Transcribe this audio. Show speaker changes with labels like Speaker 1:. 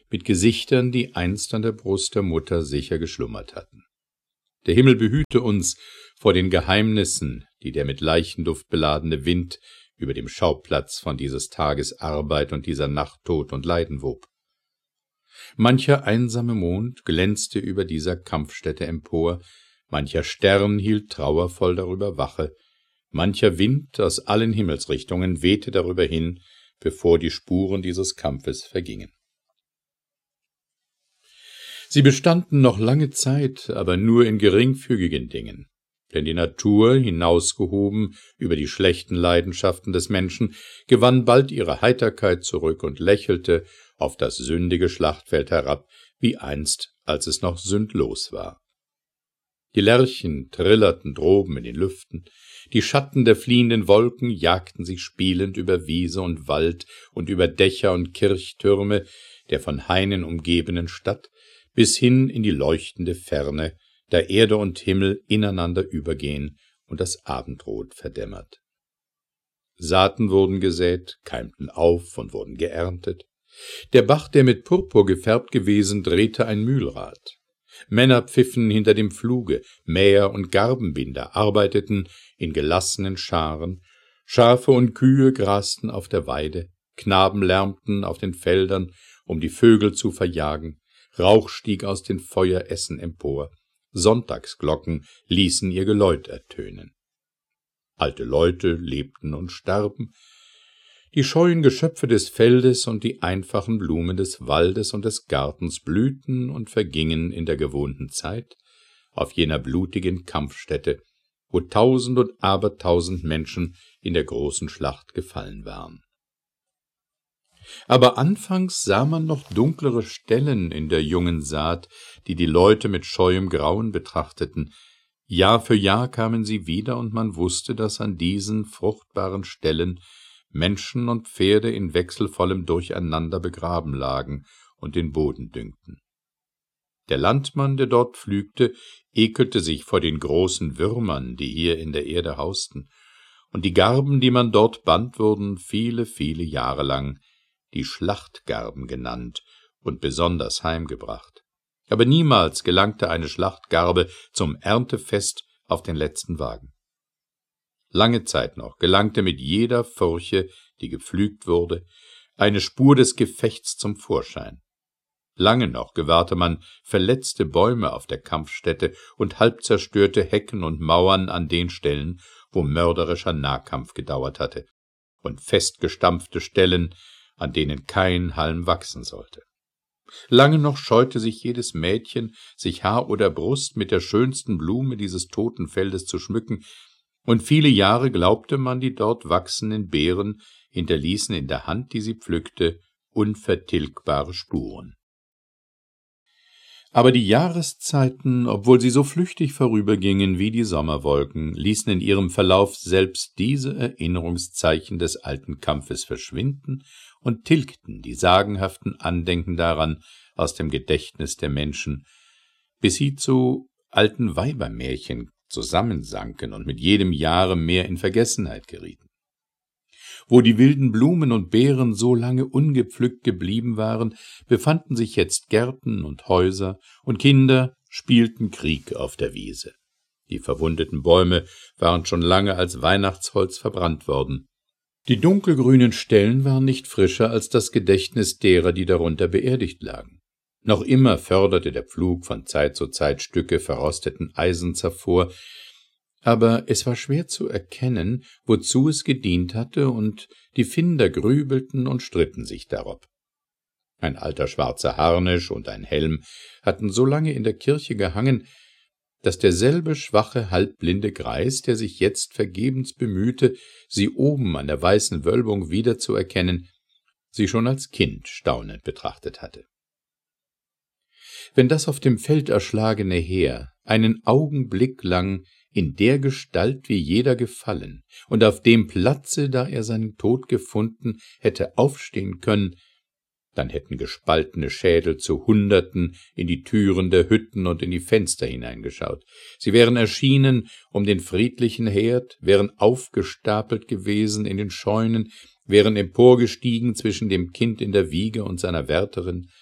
Speaker 1: mit Gesichtern, die einst an der Brust der Mutter sicher geschlummert hatten. Der Himmel behüte uns vor den Geheimnissen, die der mit Leichenduft beladene Wind über dem Schauplatz von dieses Tages Arbeit und dieser Nacht Tod und Leiden wob. Mancher einsame Mond glänzte über dieser Kampfstätte empor, mancher Stern hielt trauervoll darüber Wache, mancher Wind aus allen Himmelsrichtungen wehte darüber hin, bevor die Spuren dieses Kampfes vergingen. Sie bestanden noch lange Zeit, aber nur in geringfügigen Dingen, denn die Natur, hinausgehoben über die schlechten Leidenschaften des Menschen, gewann bald ihre Heiterkeit zurück und lächelte auf das sündige Schlachtfeld herab, wie einst, als es noch sündlos war. Die Lerchen trillerten droben in den Lüften, die Schatten der fliehenden Wolken jagten sich spielend über Wiese und Wald und über Dächer und Kirchtürme der von Hainen umgebenen Stadt, bis hin in die leuchtende Ferne, da Erde und Himmel ineinander übergehen und das Abendrot verdämmert. Saaten wurden gesät, keimten auf und wurden geerntet. Der Bach, der mit Purpur gefärbt gewesen, drehte ein Mühlrad. Männer pfiffen hinter dem Pfluge, Mäher und Garbenbinder arbeiteten in gelassenen Scharen, Schafe und Kühe grasten auf der Weide, Knaben lärmten auf den Feldern, um die Vögel zu verjagen, Rauch stieg aus den Feueressen empor, Sonntagsglocken ließen ihr Geläut ertönen. Alte Leute lebten und starben, die scheuen Geschöpfe des Feldes und die einfachen Blumen des Waldes und des Gartens blühten und vergingen in der gewohnten Zeit auf jener blutigen Kampfstätte, wo 1000 und abertausend Menschen in der großen Schlacht gefallen waren. Aber anfangs sah man noch dunklere Stellen in der jungen Saat, die die Leute mit scheuem Grauen betrachteten. Jahr für Jahr kamen sie wieder, und man wusste, dass an diesen fruchtbaren Stellen Menschen und Pferde in wechselvollem Durcheinander begraben lagen und den Boden düngten. Der Landmann, der dort pflügte, ekelte sich vor den großen Würmern, die hier in der Erde hausten, und die Garben, die man dort band, wurden viele, viele Jahre lang die Schlachtgarben genannt und besonders heimgebracht. Aber niemals gelangte eine Schlachtgarbe zum Erntefest auf den letzten Wagen. Lange Zeit noch gelangte mit jeder Furche, die gepflügt wurde, eine Spur des Gefechts zum Vorschein. Lange noch gewahrte man verletzte Bäume auf der Kampfstätte und halb zerstörte Hecken und Mauern an den Stellen, wo mörderischer Nahkampf gedauert hatte, und festgestampfte Stellen, an denen kein Halm wachsen sollte. Lange noch scheute sich jedes Mädchen, sich Haar oder Brust mit der schönsten Blume dieses toten Feldes zu schmücken, und viele Jahre glaubte man, die dort wachsenden Beeren hinterließen in der Hand, die sie pflückte, unvertilgbare Spuren. Aber die Jahreszeiten, obwohl sie so flüchtig vorübergingen wie die Sommerwolken, ließen in ihrem Verlauf selbst diese Erinnerungszeichen des alten Kampfes verschwinden und tilgten die sagenhaften Andenken daran aus dem Gedächtnis der Menschen, bis sie zu alten Weibermärchen zusammensanken und mit jedem Jahre mehr in Vergessenheit gerieten. Wo die wilden Blumen und Beeren so lange ungepflückt geblieben waren, befanden sich jetzt Gärten und Häuser, und Kinder spielten Krieg auf der Wiese. Die verwundeten Bäume waren schon lange als Weihnachtsholz verbrannt worden. Die dunkelgrünen Stellen waren nicht frischer als das Gedächtnis derer, die darunter beerdigt lagen. Noch immer förderte der Pflug von Zeit zu Zeit Stücke verrosteten Eisens hervor, aber es war schwer zu erkennen, wozu es gedient hatte, und die Finder grübelten und stritten sich darob. Ein alter schwarzer Harnisch und ein Helm hatten so lange in der Kirche gehangen, dass derselbe schwache, halbblinde Greis, der sich jetzt vergebens bemühte, sie oben an der weißen Wölbung wiederzuerkennen, sie schon als Kind staunend betrachtet hatte. Wenn das auf dem Feld erschlagene Heer einen Augenblick lang in der Gestalt wie jeder gefallen und auf dem Platze, da er seinen Tod gefunden, hätte aufstehen können, dann hätten gespaltene Schädel zu Hunderten in die Türen der Hütten und in die Fenster hineingeschaut. Sie wären erschienen um den friedlichen Herd, wären aufgestapelt gewesen in den Scheunen, wären emporgestiegen zwischen dem Kind in der Wiege und seiner Wärterin,